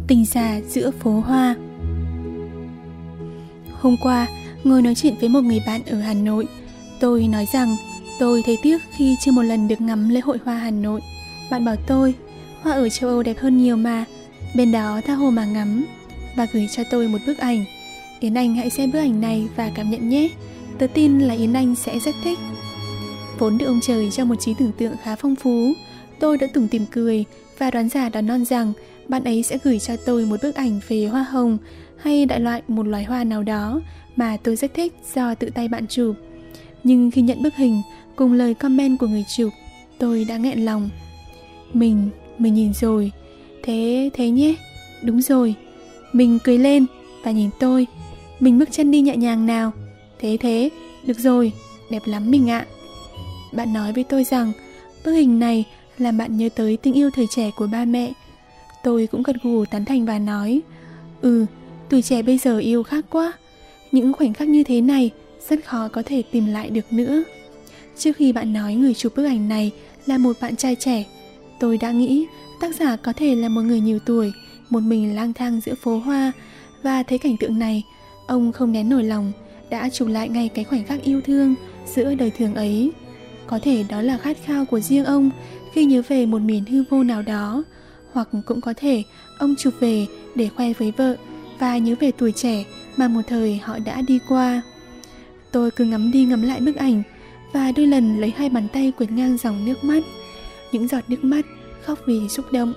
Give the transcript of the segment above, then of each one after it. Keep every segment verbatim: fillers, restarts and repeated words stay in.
Tình già giữa phố hoa. Hôm qua, ngồi nói chuyện với một người bạn ở Hà Nội, tôi nói rằng tôi thấy tiếc khi chưa một lần được ngắm lễ hội hoa Hà Nội. Bạn bảo tôi, hoa ở châu Âu đẹp hơn nhiều mà, bên đó tha hồ mà ngắm, và gửi cho tôi một bức ảnh. Yến Anh hãy xem bức ảnh này và cảm nhận nhé, tớ tin là Yến Anh sẽ rất thích. Vốn được ông trời cho một trí tưởng tượng khá phong phú, tôi đã tủm tỉm cười và đoán giả đoán non rằng bạn ấy sẽ gửi cho tôi một bức ảnh về hoa hồng hay đại loại một loài hoa nào đó mà tôi rất thích do tự tay bạn chụp. Nhưng khi nhận bức hình cùng lời comment của người chụp, tôi đã nghẹn lòng. Mình, mình nhìn rồi. Thế, thế nhé. Đúng rồi. Mình cười lên và nhìn tôi. Mình bước chân đi nhẹ nhàng nào. Thế thế, được rồi, đẹp lắm mình ạ. Bạn nói với tôi rằng bức hình này làm bạn nhớ tới tình yêu thời trẻ của ba mẹ. Tôi cũng gật gù tán thành và nói, Ừ, tuổi trẻ bây giờ yêu khác quá. Những khoảnh khắc như thế này rất khó có thể tìm lại được nữa. Trước khi bạn nói người chụp bức ảnh này là một bạn trai trẻ, tôi đã nghĩ tác giả có thể là một người nhiều tuổi, một mình lang thang giữa phố hoa. Và thấy cảnh tượng này, ông không nén nổi lòng, đã chụp lại ngay cái khoảnh khắc yêu thương giữa đời thường ấy. Có thể đó là khát khao của riêng ông khi nhớ về một miền hư vô nào đó, hoặc cũng có thể ông chụp về để khoe với vợ và nhớ về tuổi trẻ mà một thời họ đã đi qua. Tôi cứ ngắm đi ngắm lại bức ảnh và đôi lần lấy hai bàn tay quệt ngang dòng nước mắt, những giọt nước mắt khóc vì xúc động.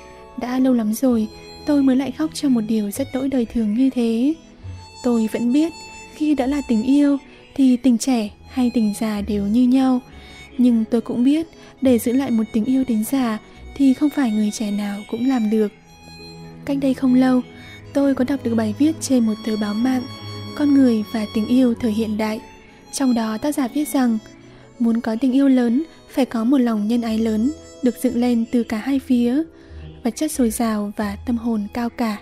Đã lâu lắm rồi tôi mới lại khóc cho một điều rất đỗi đời thường như thế. Tôi vẫn biết khi đã là tình yêu thì tình trẻ hay tình già đều như nhau. Nhưng tôi cũng biết để giữ lại một tình yêu đến già thì không phải người trẻ nào cũng làm được. Cách đây không lâu, tôi có đọc được bài viết trên một tờ báo mạng Con người và tình yêu thời hiện đại. Trong đó tác giả viết rằng muốn có tình yêu lớn phải có một lòng nhân ái lớn được dựng lên từ cả hai phía, vật chất dồi dào và tâm hồn cao cả.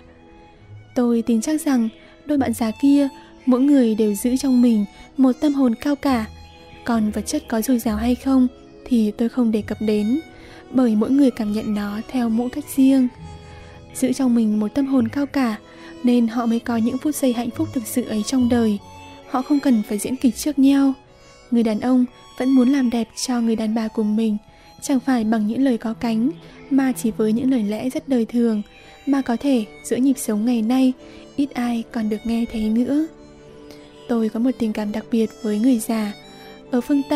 Tôi tin chắc rằng đôi bạn già kia mỗi người đều giữ trong mình một tâm hồn cao cả. Còn vật chất có dồi dào hay không thì tôi không đề cập đến, bởi mỗi người cảm nhận nó theo mỗi cách riêng. Giữ trong mình một tâm hồn cao cả nên họ mới có những phút giây hạnh phúc thực sự ấy trong đời. Họ không cần phải diễn kịch trước nhau. Người đàn ông vẫn muốn làm đẹp cho người đàn bà của mình, chẳng phải bằng những lời có cánh, mà chỉ với những lời lẽ rất đời thường, mà có thể giữa nhịp sống ngày nay ít ai còn được nghe thấy nữa. Tôi có một tình cảm đặc biệt với người già. Ở phương Tây